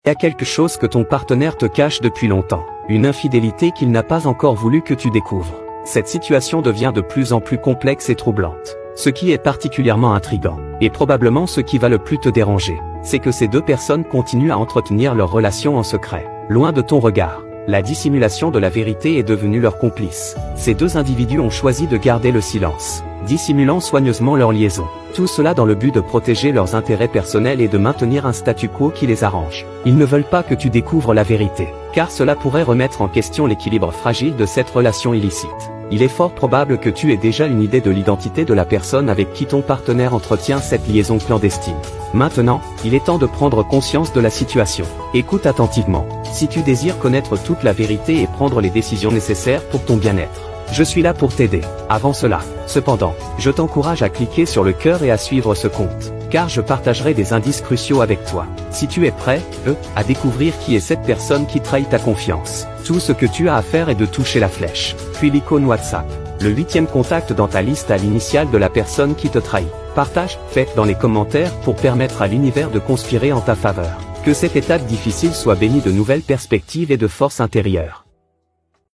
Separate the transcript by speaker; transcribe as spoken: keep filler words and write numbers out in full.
Speaker 1: y a quelque chose que ton partenaire te cache depuis longtemps, une infidélité qu'il n'a pas encore voulu que tu découvres. Cette situation devient de plus en plus complexe et troublante. Ce qui est particulièrement intriguant, et probablement ce qui va le plus te déranger, c'est que ces deux personnes continuent à entretenir leur relation en secret, loin de ton regard. La dissimulation de la vérité est devenue leur complice. Ces deux individus ont choisi de garder le silence, dissimulant soigneusement leur liaison. Tout cela dans le but de protéger leurs intérêts personnels et de maintenir un statu quo qui les arrange. Ils ne veulent pas que tu découvres la vérité, car cela pourrait remettre en question l'équilibre fragile de cette relation illicite. Il est fort probable que tu aies déjà une idée de l'identité de la personne avec qui ton partenaire entretient cette liaison clandestine. Maintenant, il est temps de prendre conscience de la situation. Écoute attentivement, si tu désires connaître toute la vérité et prendre les décisions nécessaires pour ton bien-être. Je suis là pour t'aider. Avant cela, cependant, je t'encourage à cliquer sur le cœur et à suivre ce compte, car je partagerai des indices cruciaux avec toi. Si tu es prêt, euh, à découvrir qui est cette personne qui trahit ta confiance, tout ce que tu as à faire est de toucher la flèche, puis l'icône WhatsApp, le huitième contact dans ta liste à l'initiale de la personne qui te trahit. Partage, fais dans les commentaires pour permettre à l'univers de conspirer en ta faveur. Que cette étape difficile soit bénie de nouvelles perspectives et de force intérieure.